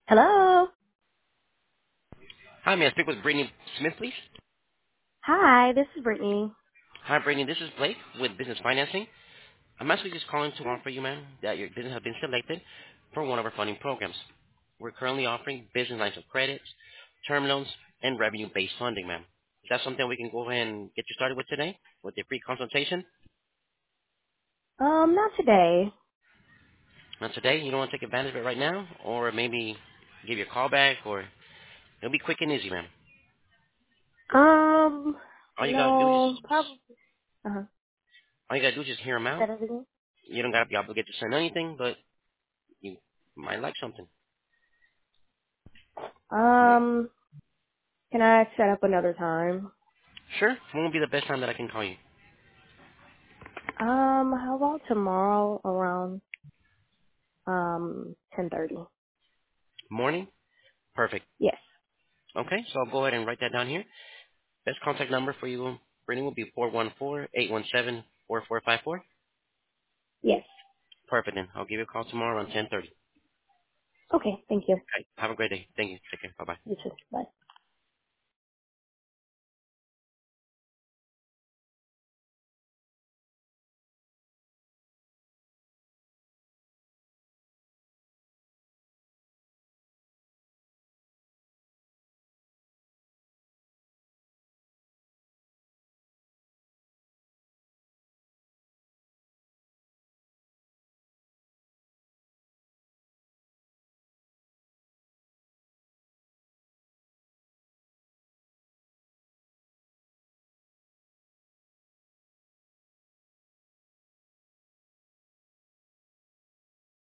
Hello. Hi, may I speak with Brittany Smith, please? Hi, this is Brittany. Hi, Brittany. This is Blake with Business Financing. I'm actually just calling to offer you, ma'am, that your business has been selected for one of our funding programs. We're currently offering business lines of credit, term loans, and revenue-based funding, ma'am. Is that something we can go ahead and get you started with today with the free consultation? Not today. Not today. You don't want to take advantage of it right now, or maybe give you a call back, or it'll be quick and easy, ma'am. All you gotta do is No, probably. all you gotta do is just hear them Say out. that again. You don't gotta be obligated to send anything, but you might like something. Um, can I set up another time? Sure. When will be the best time that I can call you? How about tomorrow around 10:30? Morning? Perfect. Yes. Okay, so I'll go ahead and write that down here. Best contact number for you, Brittany, will be 414-817-4454. Yes. Perfect, then. I'll give you a call tomorrow around 10:30. Okay. Thank you. Okay. Have a great day. Thank you. Take care. Bye-bye. You too. Bye.